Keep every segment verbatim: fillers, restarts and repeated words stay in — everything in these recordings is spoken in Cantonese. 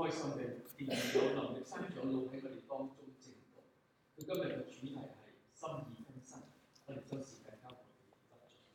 開心嘅電有能力生長老喺我哋當中正道。佢今日嘅主題係心意更新，我哋將時間交俾佢執著。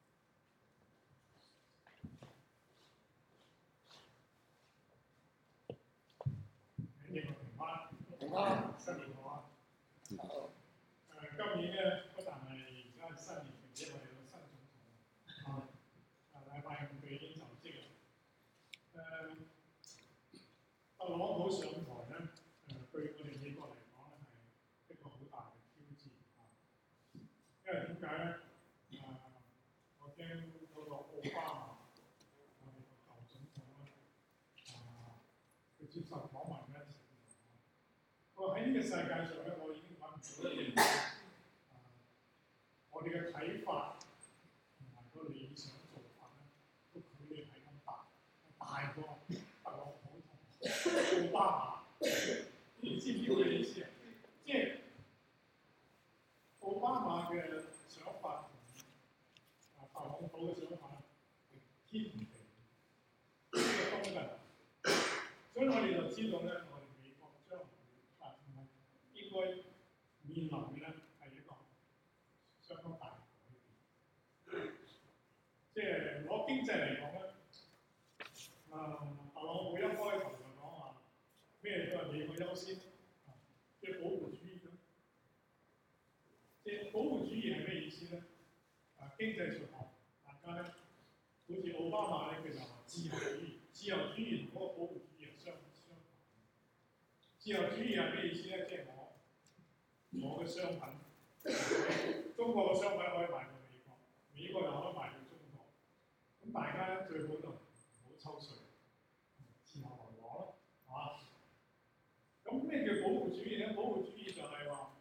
你好，平安， 平安， 新年好啊！ 好。 誒，今年咧不但係而家新年，並且我哋有新總統啊！啊，禮拜五佢已經就職啦。誒，特朗普上台咧，誒對我哋美國嚟講咧係一個好大嘅挑戰啊！因為點解咧？誒，我聽嗰個奧巴馬，我哋個舊總統咧，啊，佢接受訪問嗰陣時，我喺呢個世界上咧，我已經揾唔到一樣嘢，啊，我哋嘅睇法同埋個理想做法咧，都距離係咁大，大過特朗普同奧巴馬。你知唔知佢嘅意思啊？即係奧巴馬嘅想法同啊特朗普嘅想法係天與地，呢個當陣。所以我哋就知道咧，我哋美國將來啊唔係應該面臨嘅咧係一個相當大嘅改變。即係攞經濟嚟講咧，啊特朗普一開頭就講話咩都係美國優先，啊即係保護主義咯。即係保護主義係咩意思咧？啊經濟上學大家咧，好似奧巴馬咧，佢就話自由主義，自由主義同嗰個保護主義係相相反。自由主義係咩意思咧？即係我我嘅商品，中國嘅商品可以賣到美國，美國又可以賣到中國。咁大家咧最好就唔好抽稅，自由來往咯，係嘛？咁咩叫保護主義咧？保護主義就係話，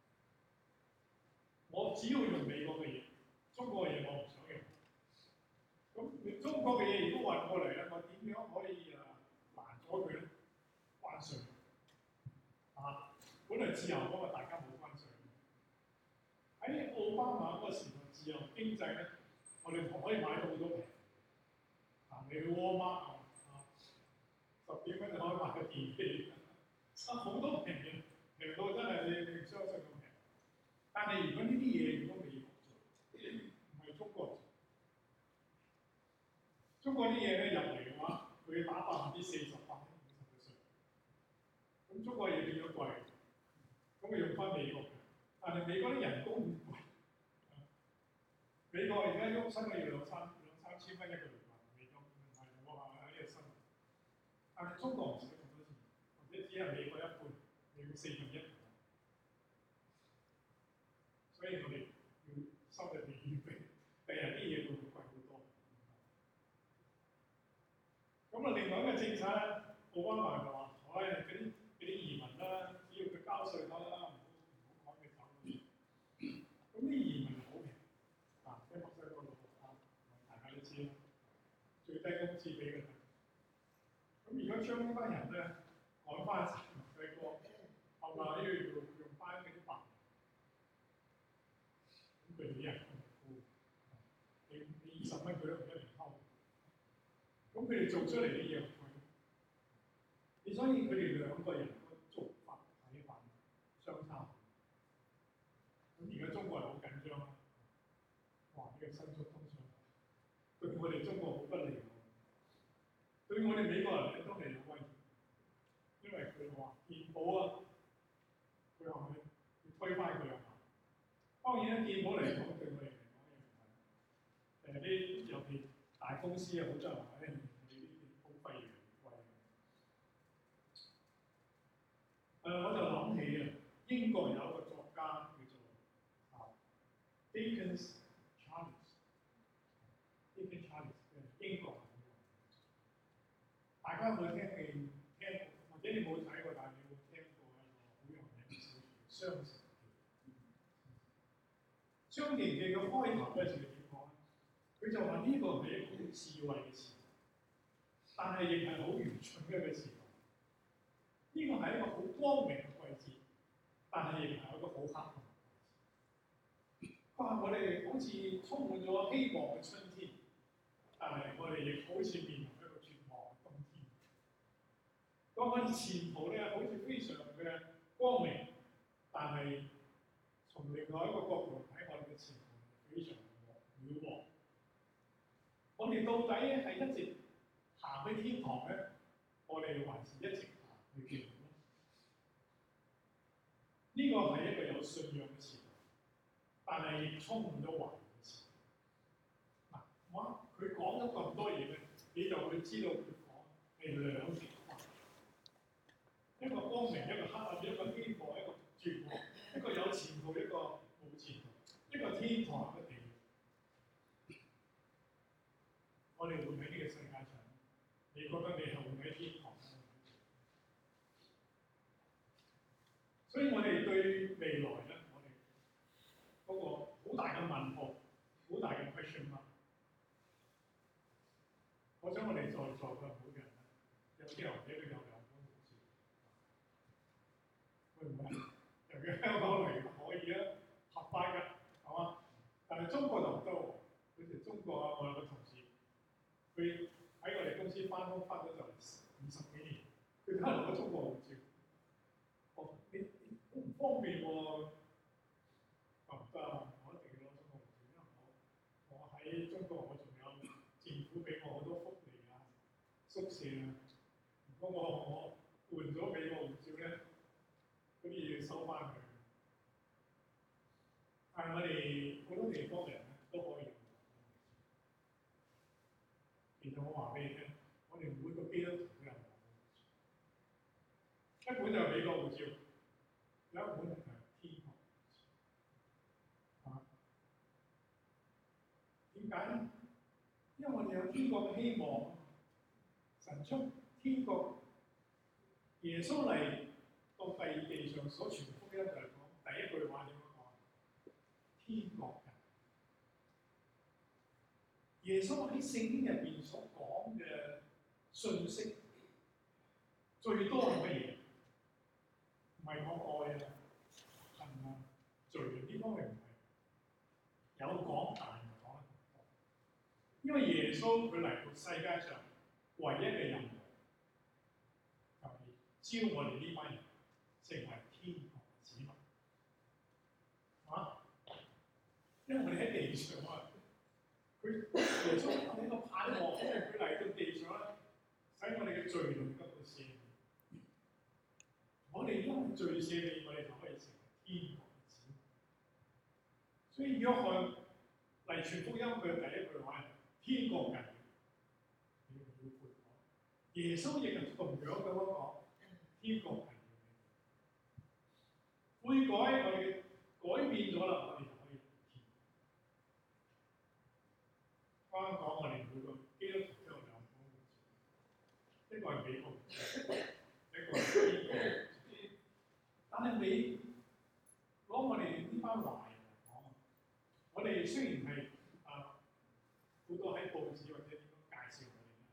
我只要用美國嘅嘢，中國嘅嘢我唔想用。咁中國嘅嘢如果運過嚟咧，我點樣可以啊攔咗佢咧？關稅啊！本來自由嗰個大家冇關稅。喺奧巴馬嗰個時代，自由經濟咧，我哋可以買到好多平。啊，你去沃爾瑪啊，十幾蚊就可以買個電器，啊好多平嘅，平到真係你你唔相信咁平。但係如果呢啲嘢如果美國做，唔係中國做，中國啲嘢咧入嚟嘅話，佢打百分之四十、百分之五十嘅稅，咁中國嘢變咗貴，咁佢用翻美國嘅，但係美國啲人工唔貴，美國而家喐身嘅要兩三兩三千蚊一個月喎，美金唔係我話喺呢個新聞，但係中國唔使咁多錢，或者只係美國一半，美國四分一。所以我哋要心入邊預備，第日啲嘢會貴好多。咁啊，另外一個政策咧，奧巴馬就話：，唉、哎，嗰啲嗰啲移民啦，只要佢交稅得啦，唔好唔好趕佢走。咁啲移民好平，啊，喺墨西哥度啊，大家都知啦，最低工資俾佢哋。咁如果將呢班人咧趕翻墨西哥，後來要用用翻嗰啲白。咁佢哋啲人工高，你你二十蚊佢都唔一定溝。咁佢哋做出嚟嘅嘢唔貴，你所以佢哋兩個人個做法睇法相差。咁而家中國人好緊張啦，哇！呢、這個新出通脹，對我哋中國好不利喎。對我哋美國人咧都係有威脅，因為佢話健保啊，佢話佢要推翻佢啊。當然咧，健保嚟講對我哋嚟講又唔係，誒啲尤其大公司啊，好多人話咧，我哋啲健保費越嚟越貴。誒、呃，我就諗起啊，英國有一個作家叫做啊 Dickens Charles，Dickens Charles 嘅英國人。大家有冇聽過？聽過或者你冇睇過，但係你有冇聽過一個好有名嘅小說《雙城記》？《雙城記》嘅開頭嗰陣時點講咧？佢就話呢個係一個好智慧嘅時代，但係亦係好愚蠢嘅一個時代。呢個係一個好光明嘅季節，但係亦係一個好黑暗嘅季節。佢話我哋好似充滿咗希望嘅春天，但係我哋亦好似面臨一個絕望嘅冬天。佢話我哋前途咧好似非常嘅光明，但係從另外一個角度睇，我哋嘅前途非常渺茫。我哋到底係一直行去天堂咧，我哋還是一直行去地獄咧？呢個係一個有信仰嘅前途，但係亦充滿咗懷疑嘅前途。嗱，我佢講咗咁多嘢咧，你就會知道佢講係兩極化，一個光明，一個黑暗，一個天國，一個絕望，一個有前途，一個冇前途，一個天堂，一個地獄。我哋活喺呢個世界上，你覺得你係活喺天堂？所以我哋對未來咧，我哋嗰個好大嘅問號，好大嘅 question mark。我想我哋在座嘅每個人咧，有啲人俾佢有兩本護照，會唔會？由於香港嚟可以啊，合法㗎，係嘛？但係中國就唔得喎。好似中國啊，我有個同事，佢喺我哋公司翻工翻咗就二十幾年，佢都係攞中國護照。哦，你好唔方便喎，唔得啊！我一定要攞中國護照，因為我我喺中國我仲有政府俾我好多福利啊、宿舍啊。如果我我換咗美國護照咧，嗰啲嘢要收翻佢。但係我哋好多地方嘅人咧都可以用。其實我話俾你聽，我哋每個基督徒都有一本就係美國護照，有一本就係天國護照。啊，點解咧？因為我哋有天國嘅希望，神出天國，耶穌嚟到地地上所傳福音就係講第一句話點樣講？天國近。耶穌喺聖經入邊所講嘅信息最多係乜嘢？唔係講愛啊、恨啊、罪呢方面唔係，有講但係唔講得咁多。因為耶穌佢嚟到世界上唯一嘅任務，就係招我哋呢班人成為天國嘅子民。啊？因為我哋喺地上啊。佢耶穌係一個盼望，因為佢嚟到地上咧，使我哋嘅罪能夠得到赦免。我哋因為罪赦免，我哋就可以成為天國嘅子民。所以約翰嚟傳福音，佢嘅第一句話係：天國近，你們要悔改。耶穌亦係同樣咁樣講：天國近，悔改我哋改變咗啦，我哋就可以。啱啱講我哋每個基督徒都有兩本護照，一個係美國護照，一個係天國護照。但係你攞我哋呢班華人嚟講，我哋雖然係啊好多喺報紙或者點樣介紹我哋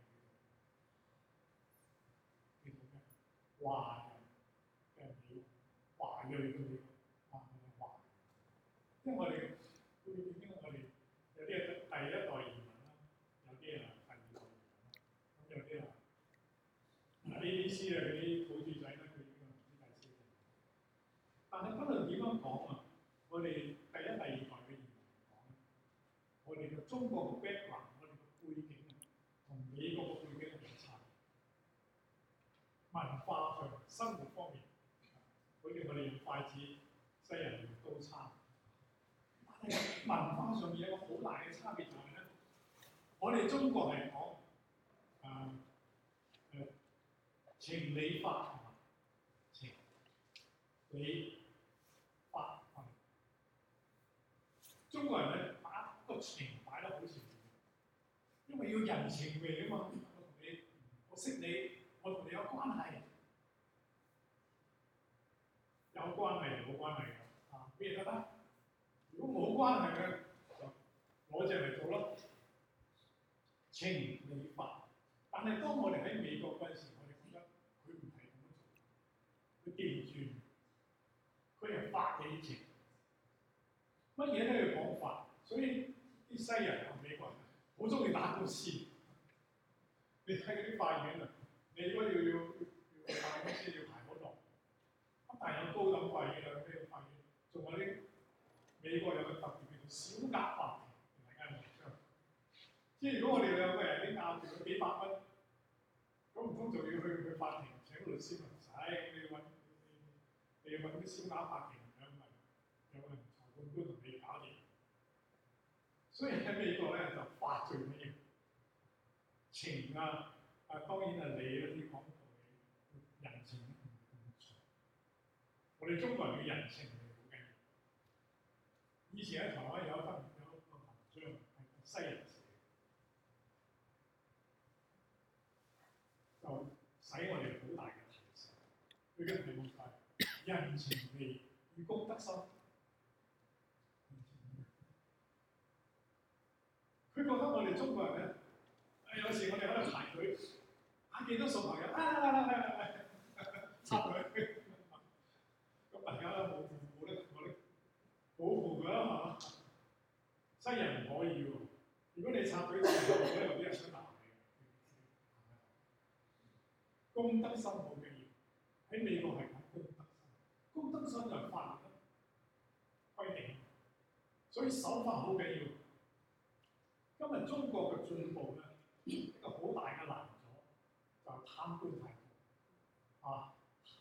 咧，叫做咩？華人嘅美華裔嘅美啊華，因為我哋會點咧？我哋有啲係第一代移民。有啲啊，第二代人啦，咁有啲啊 A B C 啊嗰啲土著仔咧，佢呢個唔知第四代。但係不論點樣講啊，我哋第一、第二代嘅移民嚟講咧，我哋嘅中國嘅 background， 我哋嘅背景啊，同美國嘅背景係差。文化上、生活方面，好似我哋用筷子，西人用刀叉。但係文化上面有一個好大嘅差別就係咧。我哋中國係講誒誒情理法係嘛？情理法係。中國人咧把個情擺得好前面，因為要人情味啊嘛。我同你，我識你，我同你有關係，有關係冇關係㗎啊？咩都得。如果冇關係嘅，就攞隻嚟做咯。情理法，但係當我哋喺美國嗰陣時，我哋覺得佢唔係咁樣做，佢調轉，佢係法理情，乜嘢都要講法，所以啲西人同美國人好中意打官司。你睇嗰啲法院啊，你如果要要要打高等法院啊，咩法院，仲有啲美國有個特別叫做小額法庭，大家有冇聽？即係如果我哋兩個人啲拗住幾百蚊，咁唔通仲要去去法庭請律師唔使，你揾你要揾啲小額法庭咁咪有個人裁判官同你搞掂。所以喺美國咧就法最緊要，情啊啊當然係你嗰啲講道理，人情唔錯。我哋中國人嘅人情係好緊要。以前喺台灣有一份有一個文章係西人寫，就使我哋好大嘅提醒。佢嘅題目就係人情味與公德心。佢覺得我哋中國人咧，誒有時我哋喺度排隊，啊見到熟朋友，啊插佢，咁大家都冇冇得冇得保護㗎啦嚇。西人唔可以喎，如果你插隊嘅時候，咧有啲人想鬧你。公德心好緊要，喺美國係講公德心，公德心就係法律規定，所以守法好緊要。今日中國嘅進步咧，一個好大嘅難阻就係貪官太多啊！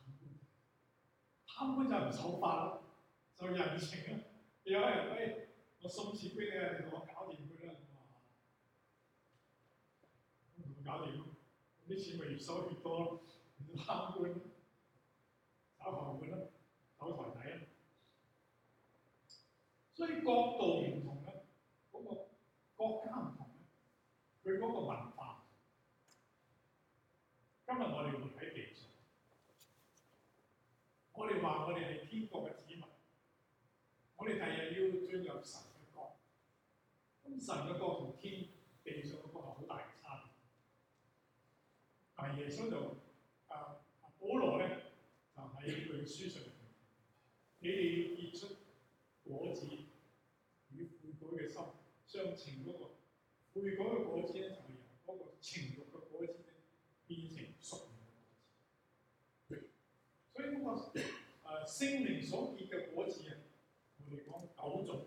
貪官就唔守法啦，就人情啦。有人誒，我送錢俾你啊，你同我搞掂佢啦，咁同佢搞掂咯，啲錢咪越收越多咯。貪官搞後門啦，搞台底啦。所以角度唔同咧，嗰、那個國家唔同。佢嗰個文化，今日我哋活喺地上，我哋話我哋係天國嘅子民，我哋第日要進入神嘅國，咁神嘅國同天地上嘅國係好大嘅差別。但係耶穌就啊保羅咧就喺佢嘅書上面，你哋要結出果子與悔改嘅心相稱嗰個。悔改嘅果子咧，就係由嗰個情慾嘅果子咧變成屬靈嘅果子。所以嗰、那個誒、呃、聖靈所結嘅果子啊，我哋講九種：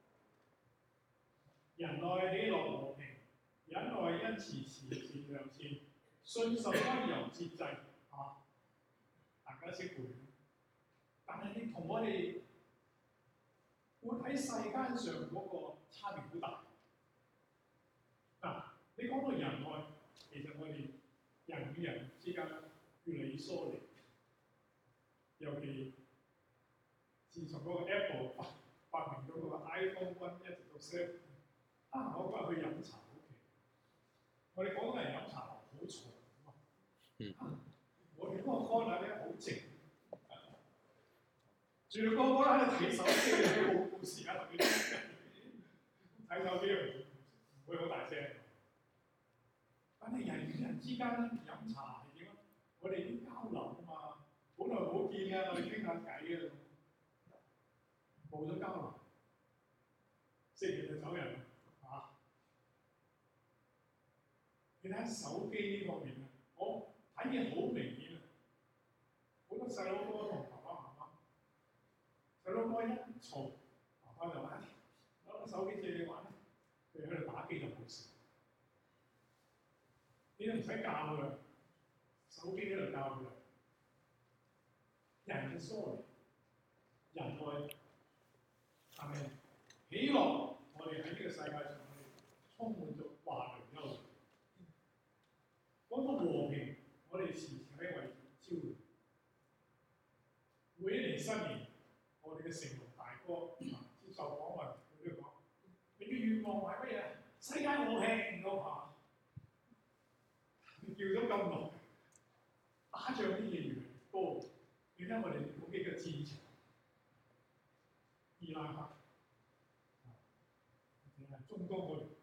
仁愛、喜樂、和平、忍耐、恩慈、慈善、良善、信實、溫柔、節制啊，大家識背。但係你同我哋活喺世間上嗰個差別好大。嗱、啊，你講到仁愛，其實我哋人與人之間越嚟越疏離。尤其自從嗰個 Apple 發發明咗嗰個 iPhone One 一直到 Seven， 啊，我嗰日去飲茶好奇，我哋廣東人飲茶好嘈啊！我哋嗰個 corner 咧好靜，住到個個喺度睇手機，冇冇時間同你睇手機。唔會好大聲，但係人與人之間咧飲茶係點啊？我哋要交流啊嘛，好耐冇見啊，我哋傾下偈啊，冇咗交流，食完就走人啊！你睇下手機呢方面啊，我睇嘢好明顯啊，好多細佬哥同爸爸媽媽，細佬哥一嘈，爸爸就話：攞個手機借你玩。佢喺度打機就冇事，你都唔使教佢，手機喺度教佢。人嘅疏離，仁愛，但係喜樂，我哋喺呢個世界上，我哋充滿咗華麗憂慮。講到和平，我哋時時喺為焦慮。每一年新年，我哋嘅成龍大哥接受訪問，佢都講。你嘅願望係乜嘢？世界和平咁嚇，叫咗咁耐，打仗啲嘢越嚟越多。你睇我哋嗰幾個戰場，伊拉克，定係中東嗰度，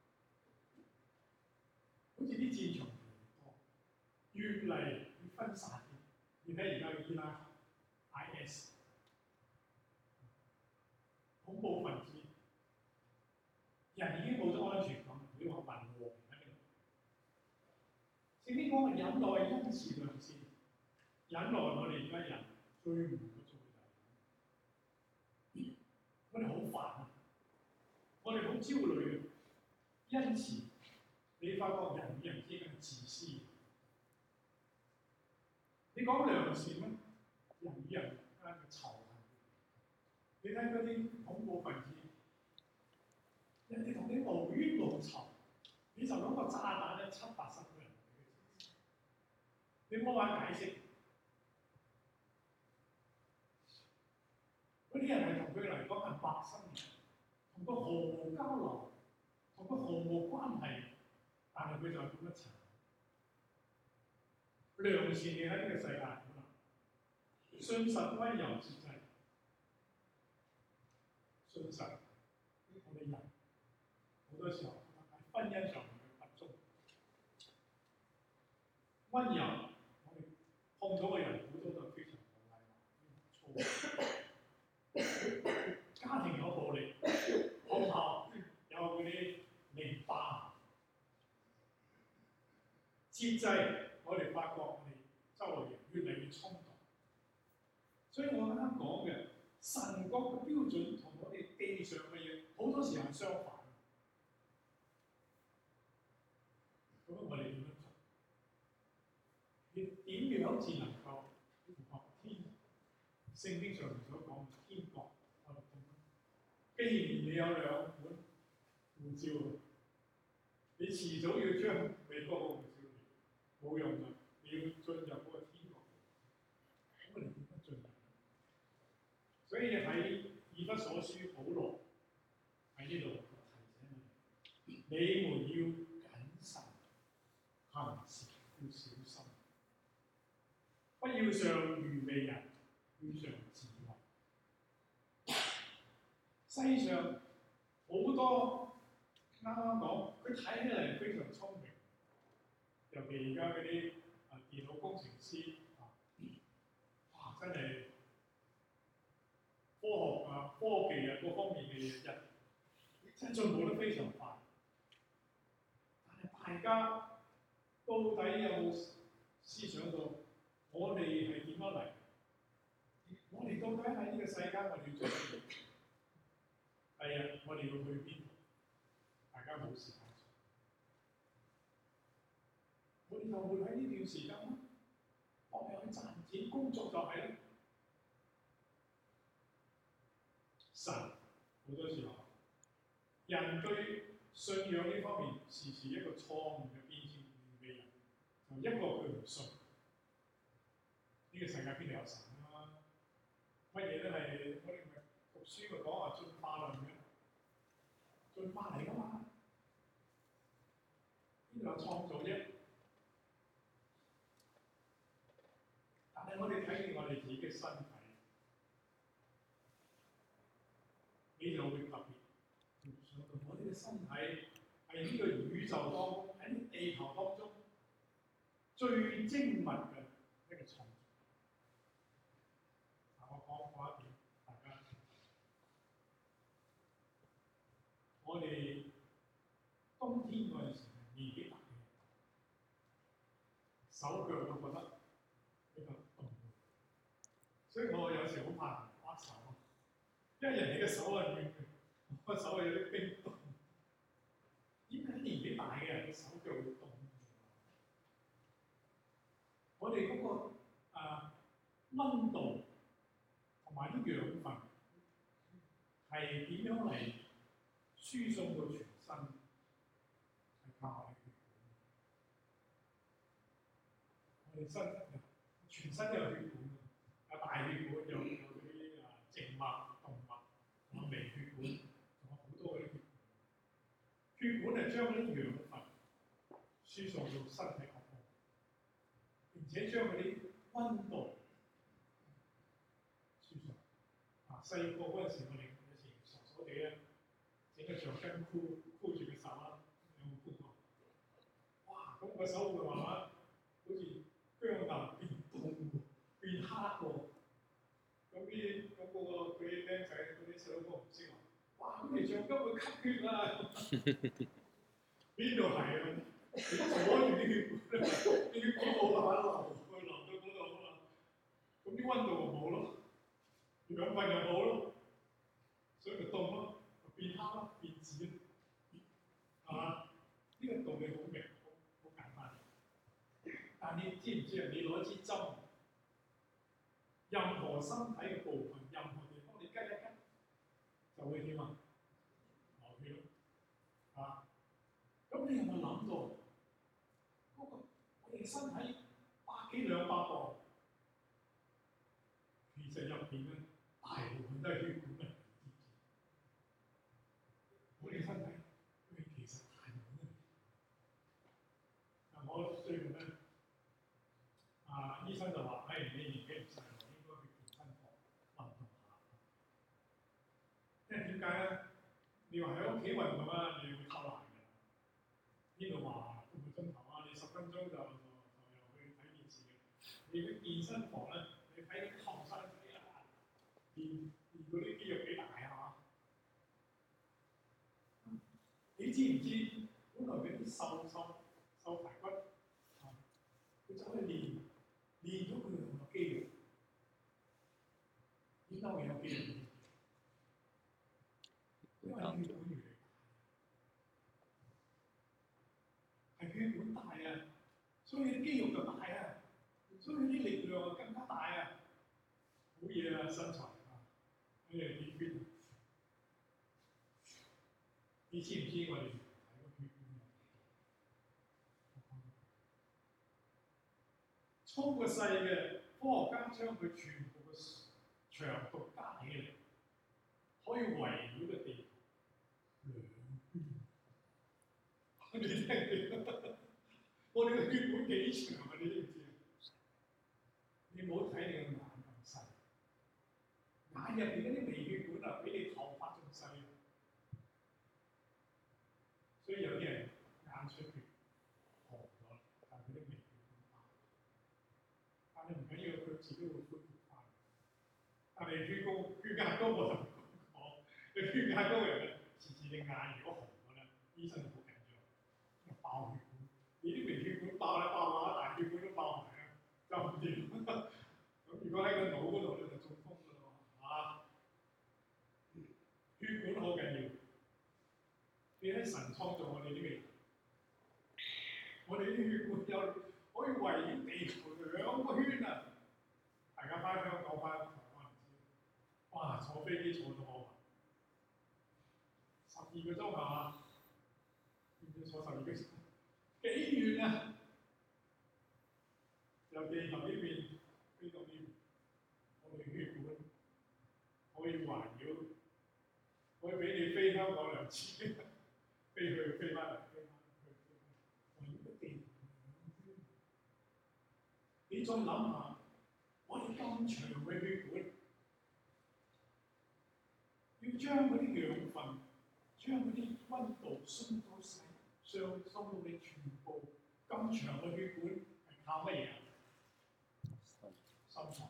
好似啲戰場越嚟越多，越嚟越分散。你睇而家嘅伊拉克 I S 恐怖分子。人已經冇咗安全感，你話問和平喺邊度？聖經講嘅忍耐、恩慈、良善，忍耐我哋而家人最唔會做嘅我哋好煩啊，我哋好焦慮嘅，因此你發覺人與人之間自私。你講良善咩？人與人間嘅仇恨。你睇嗰啲恐怖分子，人哋同你無冤無仇，你就攞個炸彈咧七八十個人，你冇話解釋。嗰啲人係同佢嚟講係陌生人，同佢毫無交流，同佢毫無關係，但係佢就係咁一層。良善嘅喺呢個世界好難，信實溫柔節制，信實我哋人好多時候喺婚姻上面嘅不足，溫柔我哋碰到嘅人好多都非常冇禮貌，粗。家庭有暴力，學校有嗰啲凌霸，節制我哋發覺我哋周圍人越嚟越衝動，所以我啱啱講嘅神國嘅標準同我哋地上嘅嘢好多時候係相反。咁我哋點樣做？你點樣至能夠符合天聖經上面所講嘅天國？既然你有兩本護照，你遲早要將美國個護照冇用㗎，你要進入嗰個天國。咁我哋點樣進入？所以喺以弗所書保羅喺呢度提醒我哋：你們要謹慎行事，要小心，不要像愚昧人，要像智慧。世上好多啱啱講，佢睇起嚟非常聰明，尤其而家嗰啲啊電腦工程師啊，哇真係科學啊、科技啊各方面嘅嘢，人真係進步得非常快。但係大家到底有冇思想到我哋係點樣嚟？我哋到底喺呢個世間我哋要做乜嘢？第日我哋要去邊度？大家冇時間做。我哋就會喺呢段時間咯，我哋去賺錢工作就係啦。神好多時候，人對信仰呢方面時時一個錯誤嘅偏見嘅人，就一個佢唔信。呢、這個世界邊度有神啊？乜嘢都係我哋咪讀書咪講話進化論嘅。進化嚟㗎嘛？邊度有創造啫？但係我哋睇見我哋自己嘅身體，你就會特別想到我哋嘅身體係呢個宇宙當中，喺呢地球當中最精密嘅一個創造。嗱，我講過一點，大家。我哋冬天嗰陣時年紀大嘅，手腳都覺得比較凍，所以我有時好怕人握手，因為人哋嘅手係暖嘅，我個手係有啲冰凍。點解年紀大嘅人嘅手腳會凍？我哋嗰、那個啊溫度同埋啲養分係點樣嚟輸送到全身？係靠我哋血管。我哋身全身都有血管，有大血管，有有嗰啲啊靜脈、動脈，有微血管，仲有好多嗰啲血管。血管係將嗰啲養分輸送到身體各部，並且將嗰啲溫度輸送。啊，細個嗰陣時，我哋有時傻傻地咧，整個橡筋箍箍住個手啦，有冇箍過？哇！咁個手會慢慢好似僵硬變凍變黑喎。咁啲咁嗰個嗰啲僆仔嗰啲細佬哥唔識話，哇！咁條橡筋會吸血啊！邊度係啊？阻住啲血管咧，啲血管冇辦法流，佢流到嗰度啊嘛。咁啲溫度就冇咯，養分又冇咯，所以咪凍但你知唔知啊？你攞支針，任何身體嘅部分、任何地方，你吉一吉，就會點啊？流血咯，啊！咁你有冇諗到嗰個我哋身體百幾兩百磅，其實入邊咧大部分都係血管啊！我哋身體佢其實大部分都係。嗱，我最近咧，啊醫生就話：，誒你年紀唔細喎，應該去健身房運動下。因為點解咧？你話喺屋企運動啊，你會偷懶嘅。呢度話半個鐘頭啊，你十分鐘就就就又去睇電視嘅。你去健身房咧，你睇啲後生仔啊，練練嗰啲肌肉幾大啊？你知唔知？本來嗰啲瘦瘦瘦排骨，啊，佢走去練，練咗佢就有肌肉。點解會有肌肉？因為血管越嚟越大，係血管大啊，所以啲肌肉就大啊，所以啲力量啊更加大啊，好嘢啊身材啊，誒點血？你知唔知我哋睇個血管有粗過細嘅，科學家將佢全部嘅長度加起嚟，可以圍繞個地球兩圈。你聽唔我哋嘅血管幾長啊？你知唔知啊？你唔好睇你個眼咁細，眼入邊嗰啲微血管啊，比你頭髮仲細。所以有啲人眼出血紅咗，但係佢啲微血管爆。但係唔緊要，佢自己會恢復翻。但係血高血壓高我就唔講，你血壓高嘅人，次次你眼如果紅咗咧，醫生就好緊張，爆血管。你啲微血管爆咧爆下，大血管都爆埋啊，就唔掂。咁如果喺個腦嗰度咧就中風㗎咯，啊！血管好緊要。你喺神創造我哋啲嘅，我哋啲血管有可以圍繞地球兩個圈啊！大家翻香港翻台灣唔知，哇！坐飛機坐到我十二個鐘係嘛？要唔要坐十二個鐘？幾遠啊？由地球呢邊飛到呢邊，我哋血管可以環繞，可以俾你飛香港兩次。飛去飛翻嚟，飛翻去，飛翻嚟，圍繞地球。你再諗下，我哋咁長嘅血管，要將嗰啲養分、將嗰啲溫度送到細，上送到你全部咁長嘅血管係靠乜嘢啊？心臟。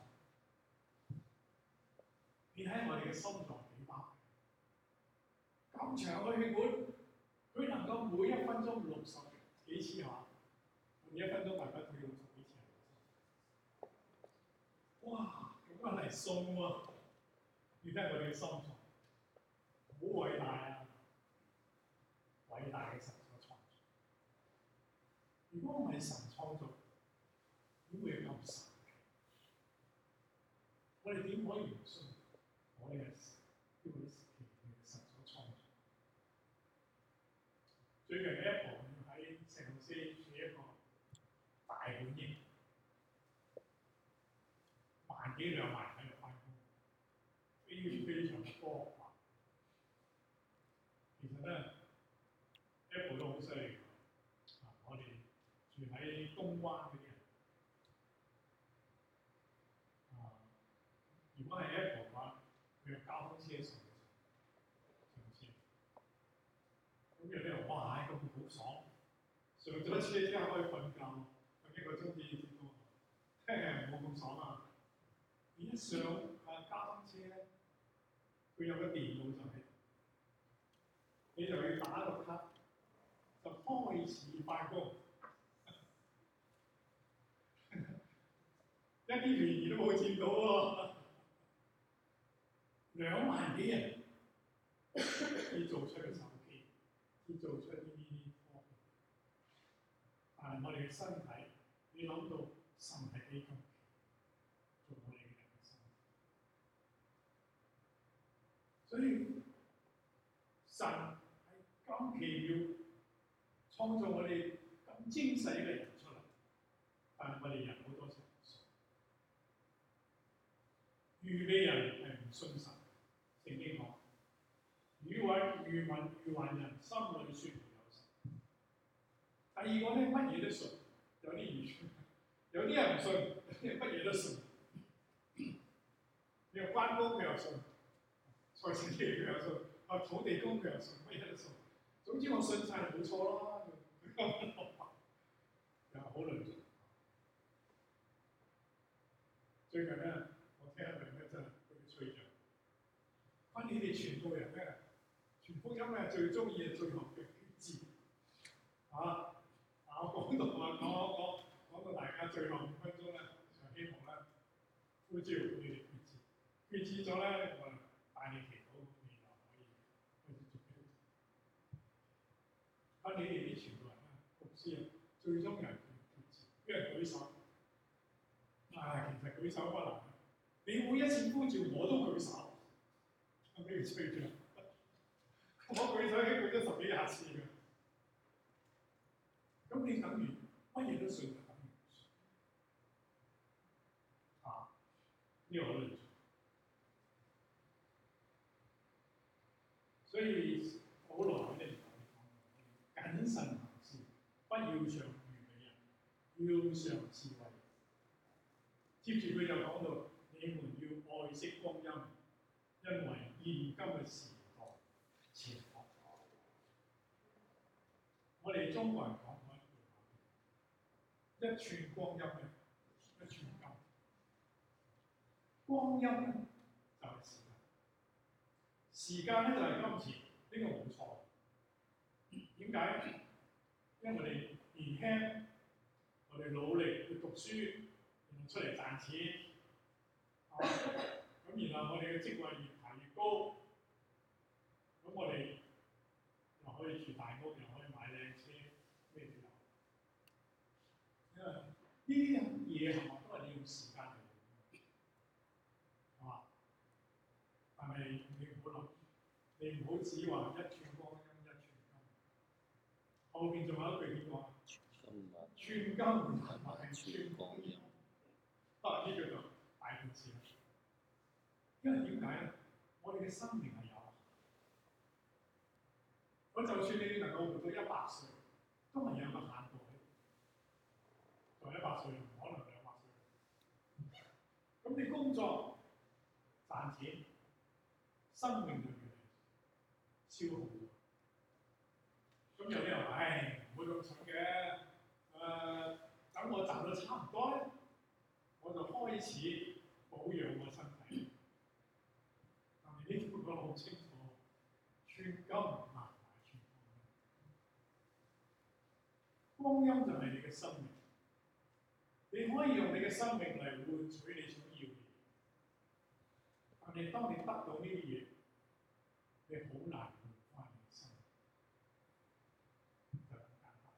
你睇我哋嘅心臟幾大？咁長嘅血管。佢能夠每一分鐘六十幾次下，每一分鐘大概推六十幾次下。哇！咁樣嚟送喎，你睇我哋嘅心臟，好偉大啊！偉大嘅神所創造。如果唔係神創造，點會咁神奇？我哋點可以唔信？我哋係呢個奇妙嘅神所創造。最近 Apple 要喺城市寫一個大本營，萬幾兩萬喺度翻工，非非常嘅科學化。其實咧 ，Apple 都好犀利㗎。啊，我哋住喺東灣嗰啲人，啊，如果係 Apple 嘅話，佢有交通車上上車。咁有啲人哇，咁好爽！上咗車之後可以瞓覺，瞓一個鐘至至到。聽日冇咁爽啊！你一上啊交通車咧，佢有個電腦就係，你就要打個卡，就開始翻工。一啲便宜都冇佔到喎，兩萬幾人要做出嘅手機，要做出呢啲科技，但係我哋嘅身體， 你諗到神係幾咁做我哋嘅人生，所以神係咁奇妙創造我哋咁精細嘅人出嚟，但係我哋人好多時唔信，愚昧人係唔信神。聖經講，愚頑愚民愚頑人心裏説沒有神。第二個咧，乜嘢都信，有啲愚蠢，有啲人唔信，有啲人乜嘢都信。你話關公佢又信，財神爺佢又信，啊土地公佢又信，乜嘢都信。總之我信晒就冇錯啦。又好論盡。最近咧，我聽一名咧真係佢吹脹。翻你哋傳道人咧，傳福音咧最中意係最後嘅決志。啊！啊！我講到啊，講講講到大家最後五分鐘咧，就希望咧呼召你哋決志。決志咗咧，我帶你祈禱，你就可以開始做基督徒。翻你哋啲傳道人咧，牧師啊，最終人決志，俾人舉手。啊，其實舉手不難。你每一次呼召我都舉手。俾佢吹脹，我舉手已經舉咗十幾廿次嘅，咁你等於乜嘢都信，就等於唔信啊！呢個好論盡，所以保羅喺呢度講：謹慎行事，不要像愚昧人，要像智慧。接住佢就講到：你們要愛惜光陰。因為現今嘅時代邪惡，我哋中國人講過一句話：一寸光陰咧，一寸金。光陰咧就係時間，時間咧就係金錢，呢、這個冇錯。點解？因為我哋年輕，我哋努力去讀書，然後出嚟賺錢，咁、啊、然後我哋嘅職位越越高，咁我哋又可以住大屋，又可以買靚車，咩都有。因為呢啲嘢係咪都係你用時間嚟換，係嘛？但係你唔好諗，你唔好只話一寸光陰一寸金。後邊仲有一句點講啊？寸金唔係寸光陰。啊！呢句就大件事啦。因為點解咧？我哋嘅生命係有限，我就算你能夠活到一百歲，都係有個限度喺度。做一百歲唔可能兩百歲。咁你工作賺錢，生命就越嚟消耗咗。咁有啲人話：唉，唔會咁蠢嘅。誒、呃，等我賺到差唔多咧，我就開始保養我身體。呢條講得好清楚，寸金唔難買寸光陰。光陰就係你嘅生命，你可以用你嘅生命嚟換取你想要嘅嘢。但係當你得到呢啲嘢，你好難換翻你嘅生命，就咁簡單。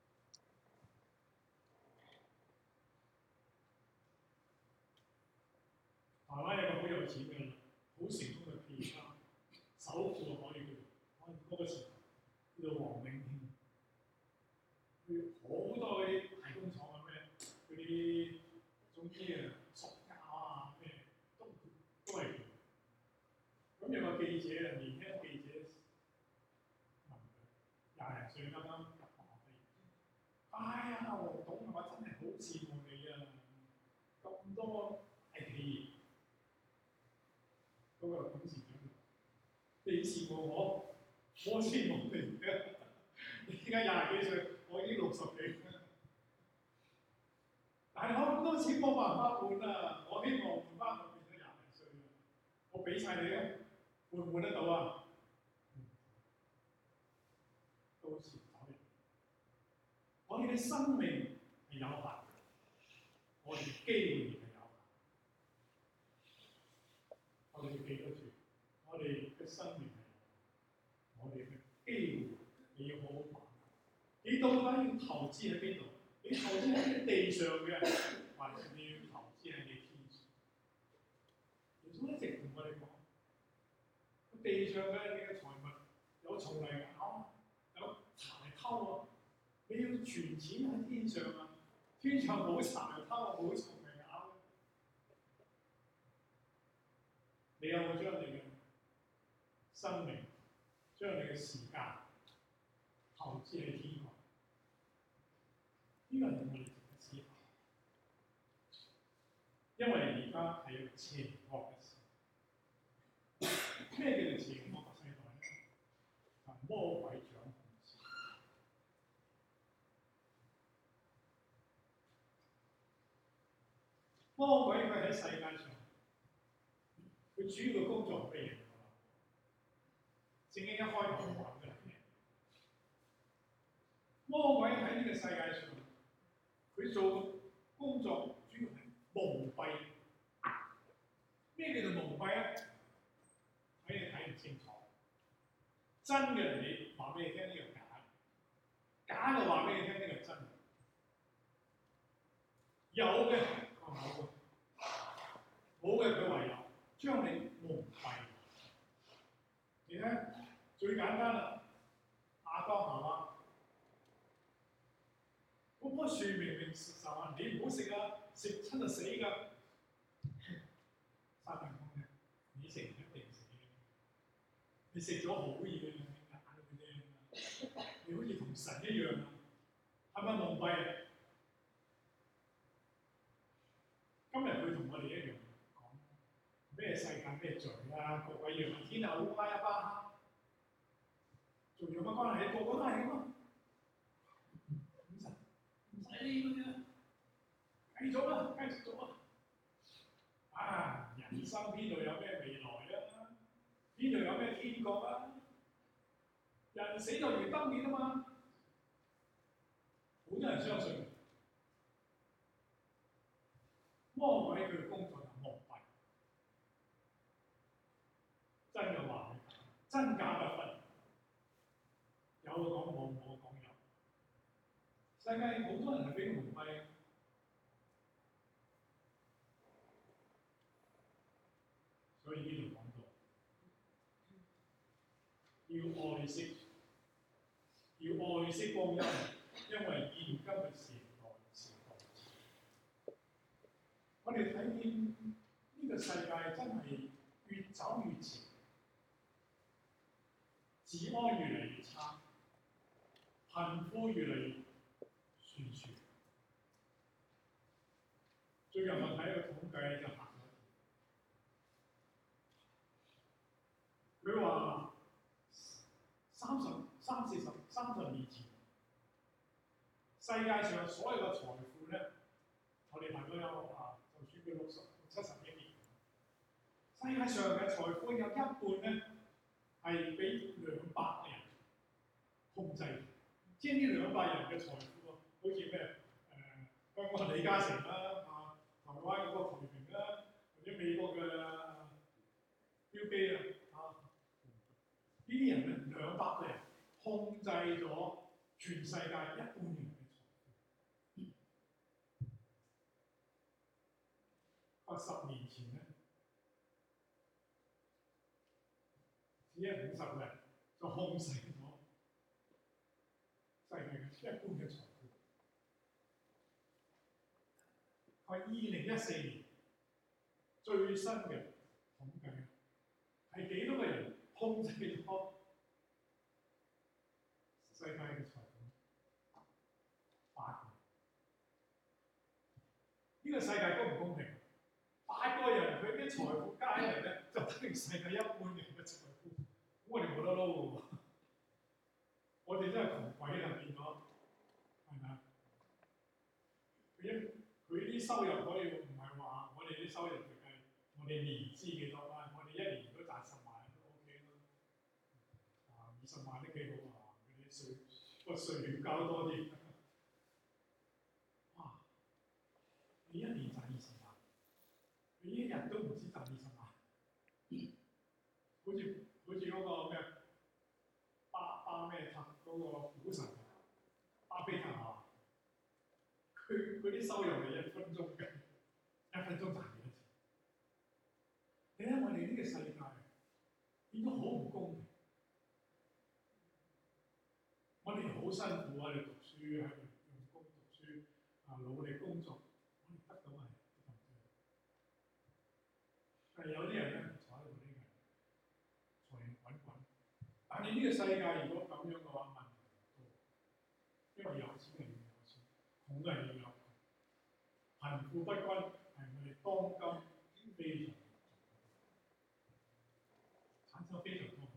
台灣有個好有錢嘅人，好成功嘅企業家，首富可以叫，可能嗰個時候叫做黃永慶。佢好多嗰啲大工廠啊咩，嗰啲總之啊塑膠啊咩，都都係佢。咁有個記者啊，年輕記者問佢，廿零歲啱啱入行畢業，哎呀，黃董我真係好羨慕你啊！咁多大企業。嗰個董事長，你羨慕我，我羨慕你嘅。你而家廿幾歲，我已經六十幾。但係我咁多錢冇辦法換啊！我希望換翻我變咗廿零歲啊！我俾晒你啊，換唔換得到啊？到時走人。我哋嘅生命係有限，我哋嘅機會亦係有限。我哋要記得住，我哋嘅生命係，我哋嘅機會，你要好好把握。你到底要投資喺邊度？ 你投資喺地上嘅，還是你要投資喺你天上？耶穌一直同我哋講，地上嘅你嘅財物有蟲嚟咬，有賊嚟偷啊！你要存錢喺天上啊！天上冇賊嚟偷啊，冇蟲嚟咬。你有冇將你嘅生命、將你嘅時間投資喺天國？呢個係我哋值得思考，因為而家係一個邪惡嘅時代。咩叫做邪惡嘅世代咧？係魔鬼掌控時代。魔鬼佢喺世界上，佢主要嘅工作係咩嘢？聖經一開頭就話俾你聽，魔鬼喺呢個世界上，佢做工作主要係蒙蔽。咩叫做蒙蔽啊？睇你睇唔清楚。真嘅你話俾你聽呢個假，假嘅話俾你聽呢個真。有嘅講冇嘅，冇嘅佢唯有將你蒙蔽。你睇最簡單啦，亞當夏娃。嗰棵樹明明實話你唔好食啊，食親就死㗎。撒旦講嘅，你食唔一定死嘅，你食咗好嘢嘅，你眼會靚啊！你好似同神一樣啊，係咪蒙蔽啊？今日佢同我哋一樣講咩世界咩罪啊，各位樣天下烏鴉一巴黑，仲有乜關係？個個都係咁啊！唔使唔使理佢啊，繼續啦，繼續做啊！啊，人生邊度有咩未來啊？邊度有咩天國啊？人死就如燈滅啊嘛！好多人相信魔鬼佢嘅工作係蒙蔽，真嘅話真假不分，有嘅講冇，冇嘅講有。世界好多人係俾蒙蔽。所以呢度講到，要愛惜，要愛惜光陰，因為現今嘅時代時代，我哋睇見呢個世界真係越走越前，治安越嚟越差，貧富越嚟越懸殊。最近我睇一個統計就行。佢話三十三四十三十年前，世界上所有嘅財富咧，我哋問都有啊，就算佢六十七十億年，世界上嘅財富有一半咧係俾兩百人控制，即係呢兩百人嘅財富啊，好似咩誒香港李嘉誠啦，啊台灣嗰個徐明啦，或者美國嘅標基啊。呢啲人咧，兩百個人控制咗全世界一半人嘅財富。話十年前咧，只係五十個人就控制咗世界嘅一半嘅財富。話二零一四年最新嘅統計係幾多個人控制咗世界嘅財富？八個。呢個世界公唔公平？八個人佢啲財富加起嚟咧，就等於世界一半人嘅財富。咁我哋冇得撈喎，我哋真係窮鬼啦變咗，係咪啊？佢一佢啲收入可以唔係話我哋啲收入嚟計，我哋年資幾多啊？我哋一年都賺十萬都 OK 啦。啊，二十萬都幾好啊！嗰啲稅個稅交多啲。哇！你一年賺二十萬，你一日都唔知賺二十萬。好似好似嗰個咩巴巴咩塔嗰個股神巴菲特啊， 啲收入係一分鐘嘅，一分鐘賺幾多錢？你睇我哋呢個世界變咗好唔公平。我哋好辛苦喺度讀書，喺度用功讀書，啊努力工作，我哋得到係咁多。但係有啲人咧坐喺度呢個財源滾滾，但係呢個世界如果咁樣嘅話，問題唔多，因為有錢人要有錢，窮嘅人要有窮，貧富不均係我哋當今非常產生非常多。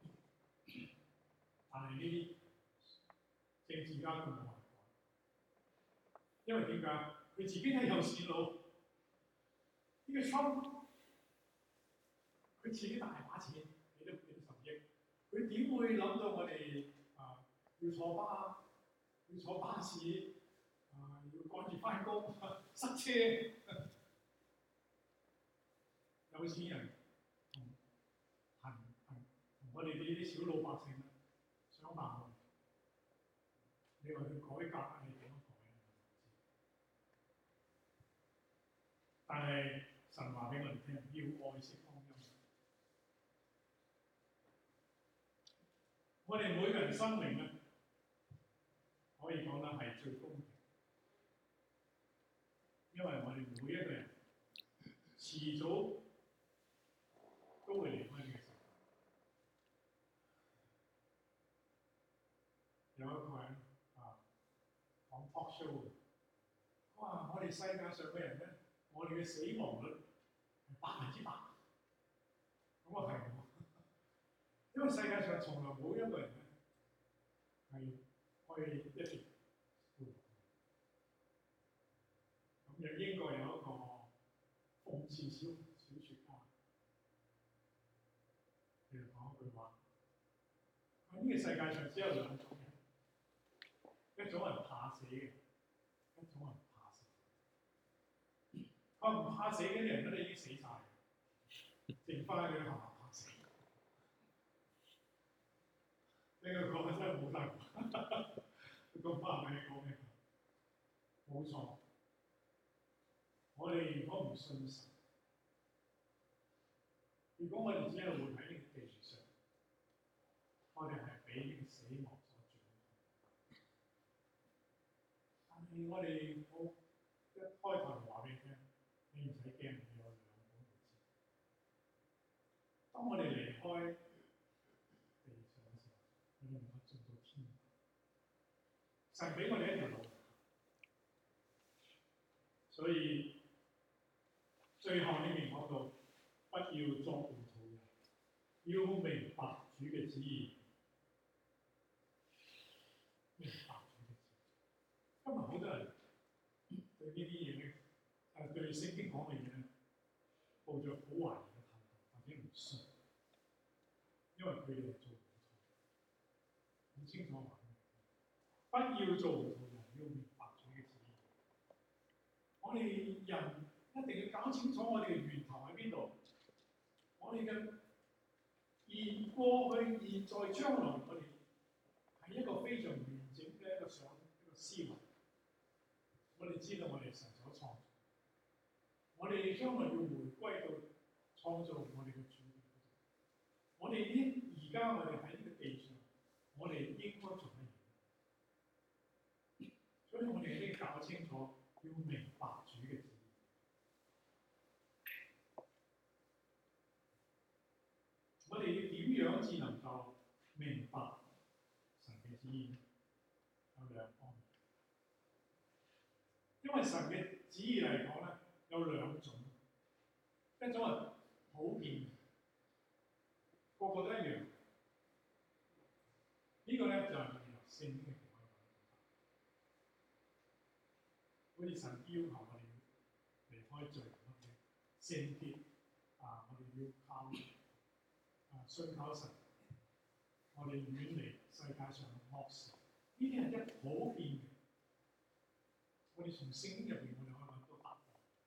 但係呢啲政治家都冇辦法，因為點解？佢自己係有錢佬，呢、這個 Trump 佢自己大把錢，幾多幾多十億，佢點會諗到我哋啊要坐巴要坐巴士啊要趕住翻工塞車？有錢人同貧貧同我哋呢啲小老百姓咧相反。你話佢改革係點樣改啊？但係神話俾我哋聽，要愛惜光陰。我哋每個人生命咧，可以講得係最公平，因為我哋每一個人遲早都會離開呢個世界。有一個人啊講 talk show， 哇！我哋世界上嘅人咧，我哋嘅死亡率係百分之百。咁啊係喎，因為世界上從來冇一個人咧係可以一直活。咁又英國有一個諷刺小小説家，佢就講一句話：喺呢個世界上只有兩種人，一種人怕死嘅，一種人怕死。佢唔怕死嗰啲人咧，已經死晒，剩翻佢下怕死。呢個講真係冇得講，咁巴閉講咩？冇錯，我哋如果唔信神，如果我哋只係活喺呢個地上，我哋係俾呢個死亡所掌控。但係我哋好一開頭就話俾你聽，你唔使驚，你有兩本護照。當我哋離開地上嘅時候，我哋能夠進到天國。神俾我哋一條路，所以最後呢邊講到，不要作糊塗人，要明白主嘅旨意。明白主嘅旨意。今日好多人對呢啲嘢咧，誒對聖經講嘅嘢咧，抱著好懷疑嘅態度，或者唔信，因為佢哋係做糊塗。好清楚話，不要做糊塗人，要明白主嘅旨意。我哋人一定要搞清楚我哋嘅源頭喺邊度。我哋嘅現過去、現在、將來，我哋係一個非常完整嘅一個想一個思維。我哋知道我哋神所創造，我哋將來要回歸到創造我哋嘅主。我哋呢而家我哋喺呢個地上，我哋應該做乜嘢？所以我哋一定要搞清楚，要明白主嘅旨意。我哋要點樣至能夠明白神嘅旨意？有兩方面，因為神嘅旨意嚟講咧，有兩種，一種係普遍，個個都一樣。這個、呢個咧就係、是、我哋由聖經嘅講法，好似神要求我哋離開罪咁嘅聖潔啊，我哋要靠。啊！信靠神，我哋遠離世界上嘅惡事，呢啲係一普遍嘅。我哋從聖經入邊，我哋可以揾到答案。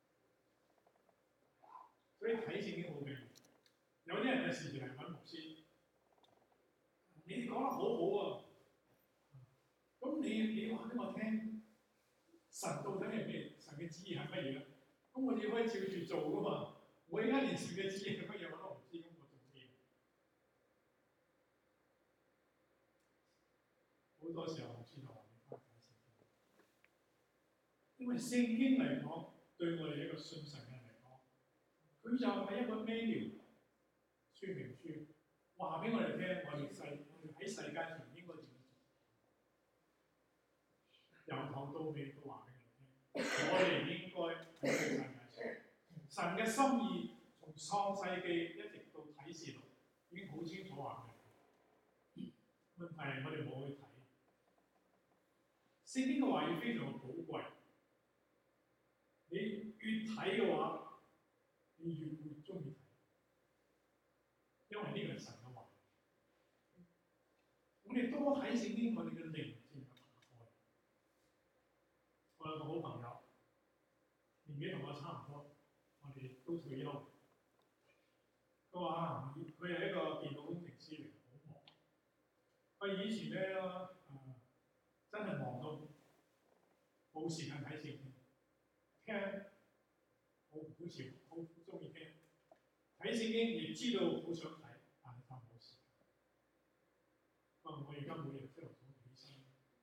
所以睇聖經好緊要。有啲人嘅時時係揾牧師，你哋講得好好啊！咁你你話俾我聽， 神到底係咩？神嘅旨意係乜嘢咧？咁我哋可以照住做噶嘛。我而家連神嘅旨意係乜嘢我都唔知，咁我做咩？好多時候我知道話你翻睇聖經，因為聖經嚟講對我哋一個信神嘅人嚟講，佢就係一個 manual 說明書，話俾我哋聽，我哋世我哋喺世界上應該點做，由頭到尾都話俾我哋聽，我哋應該喺世界上神嘅心意從創世記一直到啟示錄已經好清楚話俾我哋。問題係我哋冇去睇。聖經嘅話語非常嘅寶貴，你越睇嘅話，你越會中意睇，因為呢個係神嘅話語。我哋多睇聖經，我哋嘅靈性就打開。我有個好朋友，年紀同我差唔多，我哋都退休。佢話佢係一個電腦工程師嚟，好忙。佢以前咧，誒、呃、真係忙到冇時間睇聖經，聽好好似好中意聽，睇聖經亦知道好想睇，但係就冇時間。不過我而家每日朝頭早起身，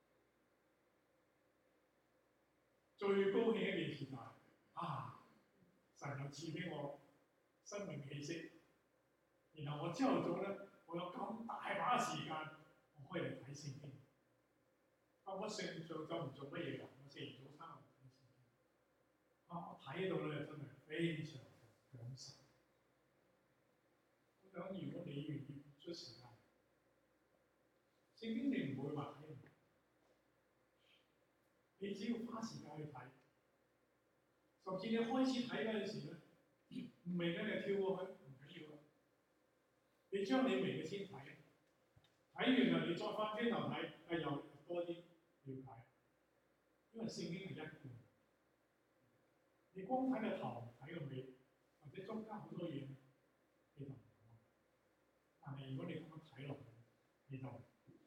最高興一件事就係、是、啊，神又賜俾我生命氣息，然後我朝頭早咧，我有咁大把時間，我可以嚟睇聖經。啊，我上上晝唔做乜嘢㗎？我食完早餐我睇聖經。啊，我睇到咧真係非常享受。我想如果你願意出時間，聖經你唔會話睇唔明，你只要花時間去睇，甚至你開始睇嗰陣時咧，唔明咧你跳過去唔緊要啦。你將你明嘅先睇，睇完啦你再翻轉頭睇，啊又多啲了解，因為聖經係一貫。你光睇個頭睇個尾，或者中間好多嘢，你就唔懂。但係如果你咁樣睇落去，你就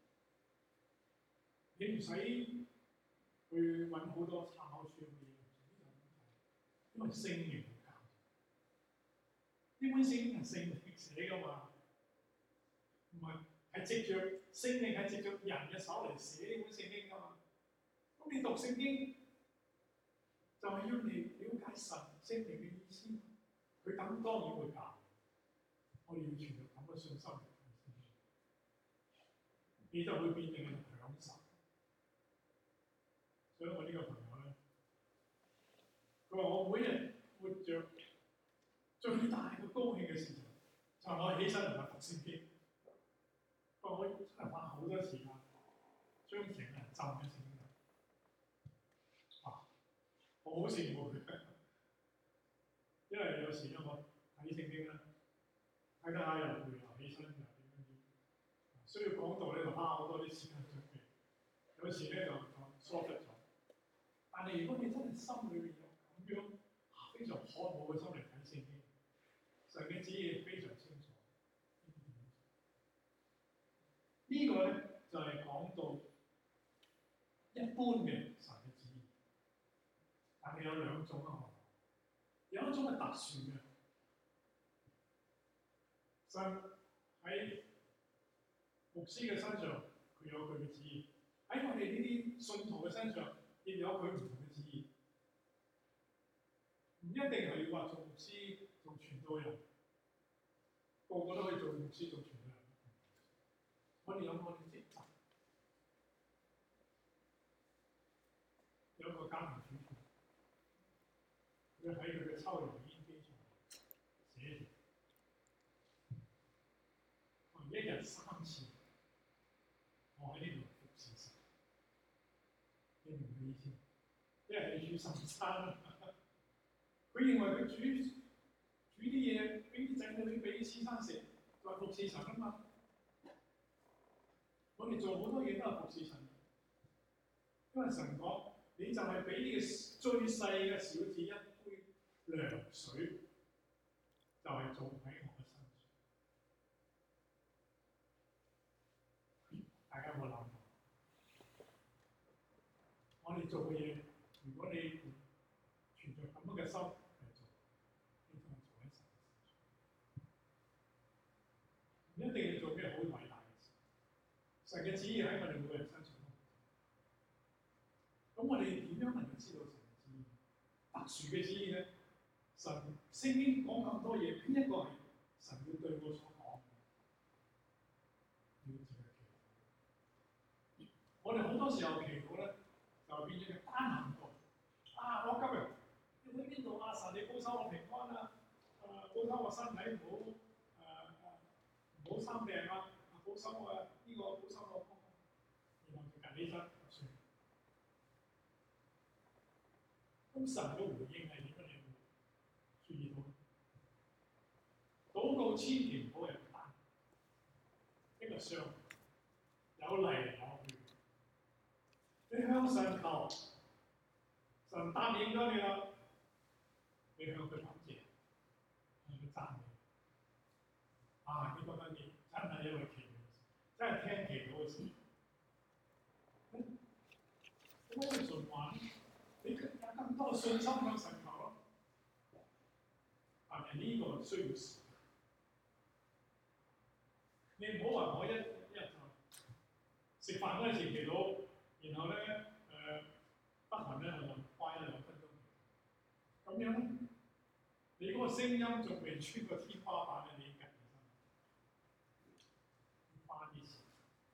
你唔使去揾好多參考書嘅嘢，因為聖靈教。呢本聖經係聖靈寫㗎嘛，唔係係藉著聖靈係藉著人嘅手嚟寫呢本聖經㗎嘛。咁你讀聖經就係要你了解神聖靈嘅意思。佢咁當然會教，我哋要存有咁嘅信心，你就會變成一個享受。所以我呢個朋友咧，佢話我每日活着最大嘅高興嘅事情，就係我起身同埋讀聖經。佢話我真係花好多時間將成個人浸喺聖經度。啊，我好羨慕佢，因為有時咧我睇聖經咧，睇得下又攰又起身又點樣點，需要講道咧就花好多啲時間準備，有時咧就就疏忽咗。但係如果你真係心裏面有咁樣非常渴慕嘅心嚟睇聖經，神嘅旨意非常清楚。這個、呢個咧就係、是、講到一般嘅神嘅旨意，但係有兩種啊，有一種係特殊嘅。神喺牧師嘅身上，佢有佢嘅旨意；喺我哋呢啲信徒嘅身上，亦有佢唔同嘅旨意。唔一定係要話做牧師、做傳道人，個個都可以做牧師、做傳道人。我哋有我哋嘅職責，有一個家庭主婦，佢喺佢嘅抽油煙機上寫住。一日三次，我喺呢度服侍神，你明唔明意思？一日你煮三餐，佢認為佢煮煮啲嘢俾啲仔女俾啲先生食，就係服侍神啊嘛。我哋做好多嘢都係服侍神，因為神講，你就係俾呢個最細嘅小子一杯涼水，就係、是、做喺我嘅身上。大家有冇諗過？我哋做嘅嘢，如果神嘅旨意喺我哋每個人身上。咁我哋點樣能夠知道神嘅旨意？特殊嘅旨意咧，神聖經講咁多嘢，邊一個係神要對我所講嘅？要自己祈禱。我哋好多時候祈禱咧，就變咗個單行道。啊，我今日要去邊度啊？神你保守我平安啊！誒、呃，保守我身體唔好誒誒唔好生病啊！保守我呢、這個保守我，然後就趌起身就算。咁神嘅回應係點樣？你會注意到？禱告千祈唔好係單，一個雙，有嚟有去。你向神求，神答應咗你啦，你向佢感謝，向佢讚美。啊！你覺得你真係因為祈禱，真係聽祈禱嘅事。點解要循環？你有更多嘅信心向神求咯。但係呢個需要時間。你唔好話我一一日就食飯嗰陣時祈禱，然後咧誒得閒咧我就花一兩分鐘。咁樣咧，你嗰個聲音仲未穿過天花板咧，你已經緊張。花啲時間。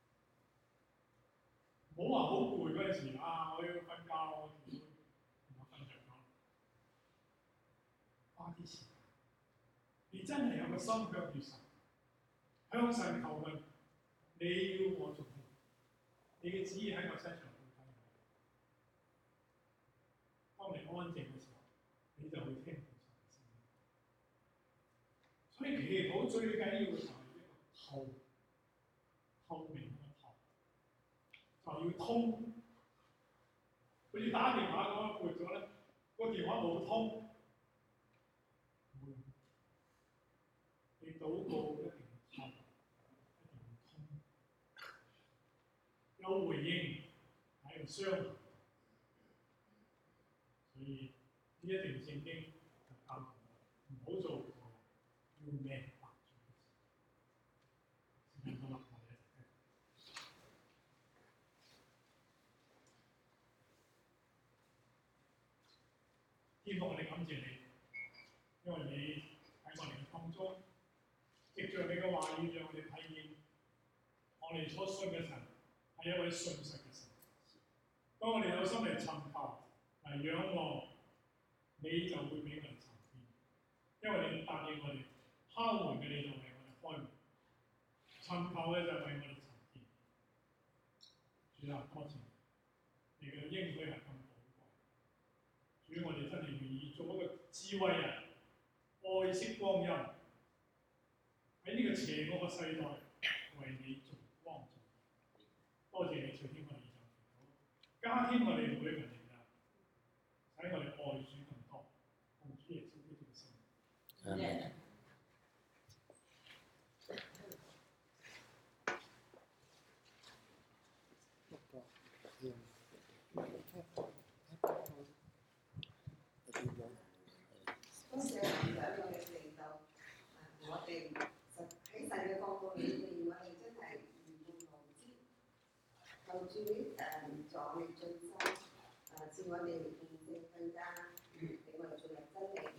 唔好話好攰嗰陣時啊，我要瞓覺，我祈禱，然後瞓着咗。花啲時間。你真係有個心向住神。向神求問，你要我做咩？你嘅旨意喺我身上發生。當你安靜嘅時候，你就會聽到神嘅聲音。所以祈禱最緊要嘅就係一個透透明嘅透，就要通。好似打電話咁樣撥咗咧，個電話冇通，冇用。你禱告一定要透。有回應喺度相合，所以呢一段聖經就教我唔好做要命白做嘅事。時間到啦，我哋一齊聽。天父，我哋感謝你，因為你喺我哋嘅當中，藉著你嘅話語，讓我哋睇見我哋所信嘅神。係一位信實嘅神。當我哋有心嚟尋求、嚟仰望，你就會俾我哋尋見。因為你答應我哋，敲門嘅你就為我哋開門，尋求嘅就為我哋尋見。主啊，多謝你嘅應許係咁寶貴。主，我哋真係願意做一個智慧人，愛惜光陰，喺呢個邪惡嘅世代為你做光照。多謝你垂聽我哋以上祈禱，加添我哋每一個人力量，使我哋愛主更多，奉主耶穌基督嘅聖名。Amen. 當時喺兩個嘅地度，我哋實喺神嘅角度裏面，我哋真係唔用無知，求主誒助我哋進修，誒使我哋認識更加，俾我哋進入真理。